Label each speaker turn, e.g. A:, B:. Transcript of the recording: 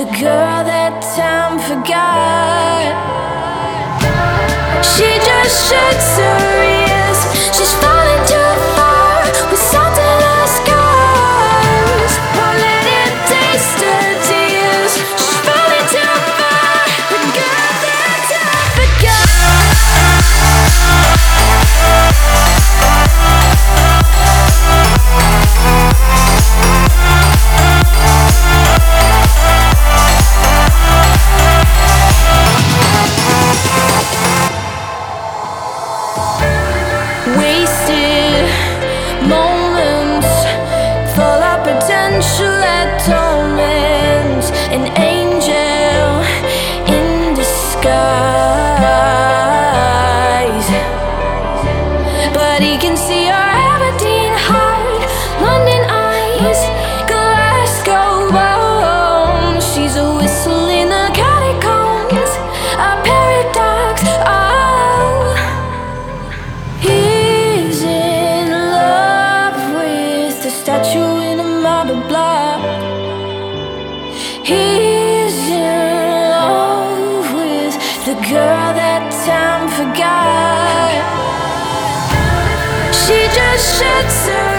A: girl that time forgot. She just shakes her ears. She's falling too far with salt in her scars. Won't let it taste her tears. She's falling too far. The girl that time forgot. Wasted moments full of potential that torments. An angel in disguise, but he can see her Aberdeen heart, London eyes, Glasgow bones. She's a whistle in the catacombs, a paradox. Oh, he's in love with the statue in a marble block. He's in love with the girl that time forgot. She just shuts her